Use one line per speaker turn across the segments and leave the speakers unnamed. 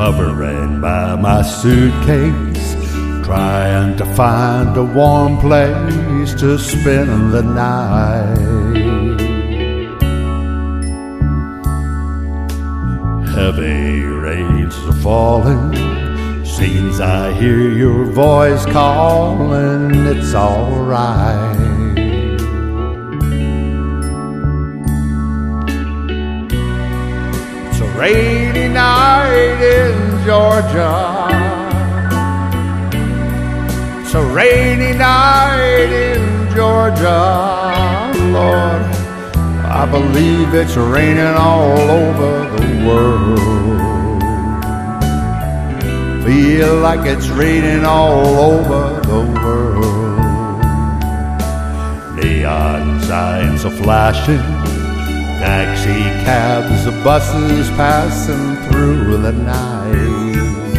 hovering by my suitcase, trying to find a warm place to spend the night. Heavy rains are falling, seems I hear your voice calling, it's alright. It's a rainy night in Georgia. It's a rainy night in Georgia, Lord. I believe it's raining all over the world. Feel like it's raining all over the world. Neon signs are flashing, taxi cabs, the buses passing through the night.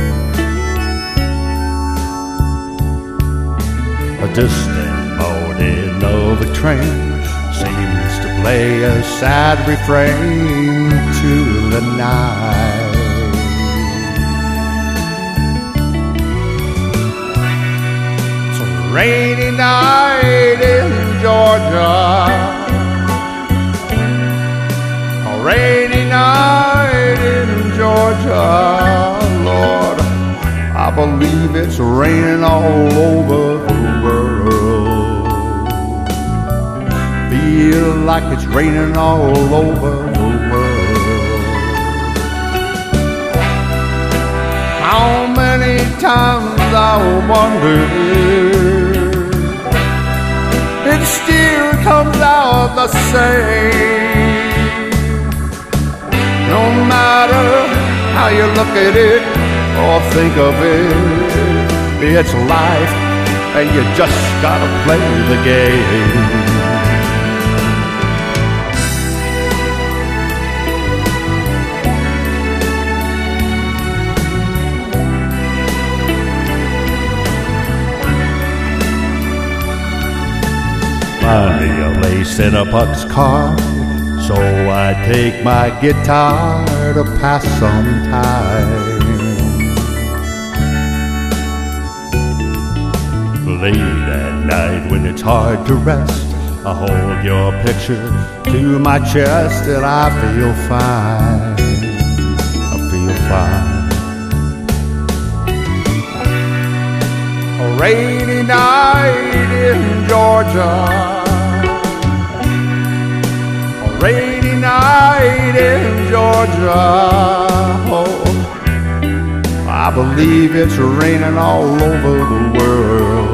A distant moaning of a train seems to play a sad refrain to the night. It's a rainy night in Georgia. A rainy night in Georgia, Lord. I believe it's raining all over the world. Feel like it's raining all over the world. How many times I wondered, it still comes out the same. No matter how you look at it or think of it, it's life and you just gotta play the game. Finally a lace in a puck's car, so I take my guitar to pass some time. Late at night when it's hard to rest, I hold your picture to my chest and I feel fine. I feel fine. A rainy night in Georgia. A rainy night in Georgia. Oh, I believe it's raining all over the world.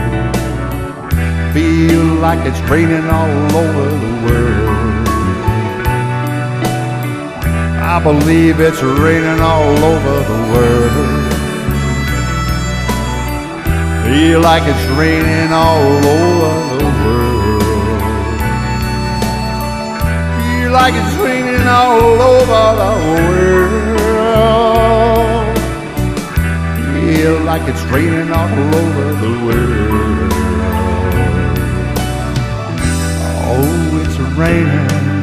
Feel like it's raining all over the world. I believe it's raining all over the world. Feel like it's raining all over the world. Feel like it's raining all over the world. Feel like it's raining all over the world. Oh, it's raining.